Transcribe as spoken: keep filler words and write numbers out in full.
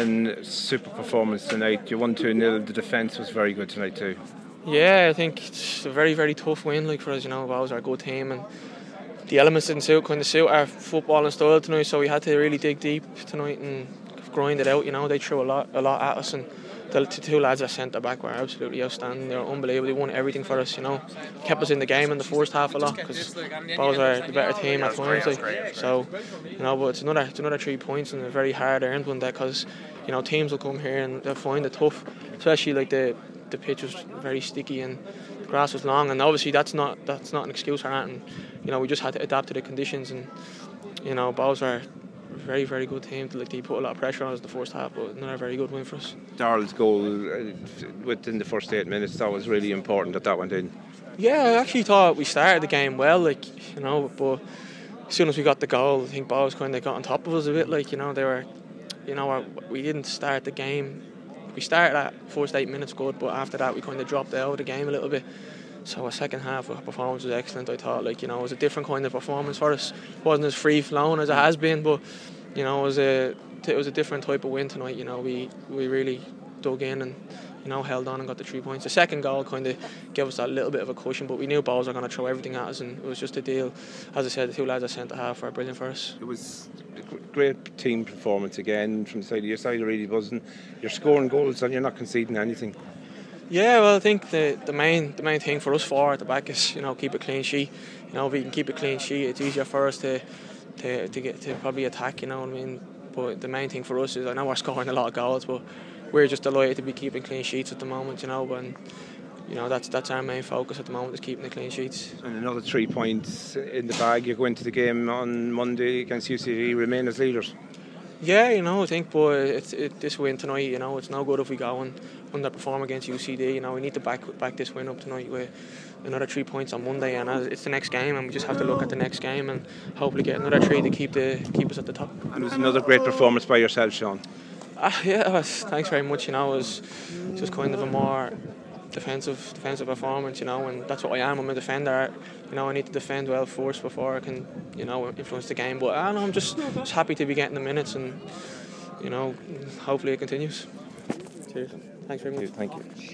and super performance tonight. You won two nil. The defence was very good tonight too. Yeah, I think it's a very, very tough win like for us. You know, Bows are a good team, and the elements didn't suit kind of suit our football and style tonight. So we had to really dig deep tonight and grind it out. You know, they threw a lot, a lot at us, and the two lads at centre back were absolutely outstanding. They were unbelievable. They won everything for us. You know, kept us in the game in the first half a lot because Bows are the better team at times. Like, so, you know, but it's another, it's another three points and a very hard earned one. That because you know teams will come here and they'll find it tough, especially like the. The pitch was very sticky and the grass was long, and obviously that's not that's not an excuse for that. And you know we just had to adapt to the conditions, and you know Bows are a very very good team. Like they put a lot of pressure on us in the first half, but another very good win for us. Darrell's goal uh, within the first eight minutes, that was really important that that went in. Yeah, I actually thought we started the game well, like you know, but as soon as we got the goal, I think Bows kind of got on top of us a bit. Like you know they were, you know, we didn't start the game. We started that first eight minutes good, but after that we kind of dropped out of the game a little bit. So our second half of performance was excellent. I thought, like you know, it was a different kind of performance for us. It wasn't as free flowing as it has been, but you know, it was a it was a different type of win tonight. You know, we we really dug in and you know held on and got the three points. The second goal kind of gave us that little bit of a cushion, but we knew Bows were going to throw everything at us, and it was just a deal. As I said, the two lads at centre half were brilliant for us. It was a great team performance again from the side of your side. Really buzzing. You're scoring goals and you're not conceding anything. Yeah, well, I think the, the main the main thing for us four at the back is you know keep a clean sheet. You know, if we can keep a clean sheet, it's easier for us to to, to get to probably attack. You know what I mean? But the main thing for us is I know we're scoring a lot of goals, but we're just delighted to be keeping clean sheets at the moment. You know, and you know that's that's our main focus at the moment is keeping the clean sheets. And another three points in the bag. You go into the game on Monday against U C D, remain as leaders. Yeah, you know, I think, but it's it, this win tonight, you know, it's no good if we go and underperform against U C D. You know, we need to back back this win up tonight with another three points on Monday, and it's the next game, and we just have to look at the next game and hopefully get another three to keep the keep us at the top. And it was another great performance by yourself, Sean. Ah, yeah, it was, thanks very much. You know, it was just kind of a more defensive defensive performance, you know, and that's what I am. I'm a defender. You know, I need to defend well first before I can, you know, influence the game. But I don't know, I'm just, just happy to be getting the minutes, and you know, hopefully it continues. Cheers. Thanks very much. Thank you.